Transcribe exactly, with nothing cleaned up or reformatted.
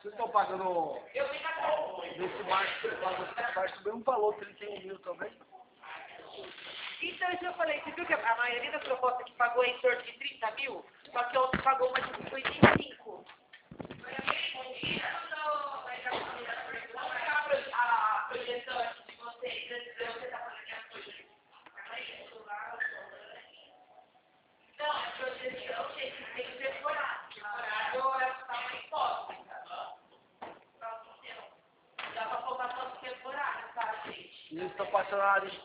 Vocês estão pagando Eu fico com. nesse março, esse março mesmo falou trinta e um mil também. Então, isso eu falei, você viu que a maioria das propostas que pagou é em torno de trinta mil? Só que a outra pagou uma de cinquenta e cinco. A projeção de vocês, você está falando que a projeção. Não, a projeção tem que ser temporário. Temporário é o tamanho hipótese. Dá para colocar só temporário, tá, gente? E eles estão passando a área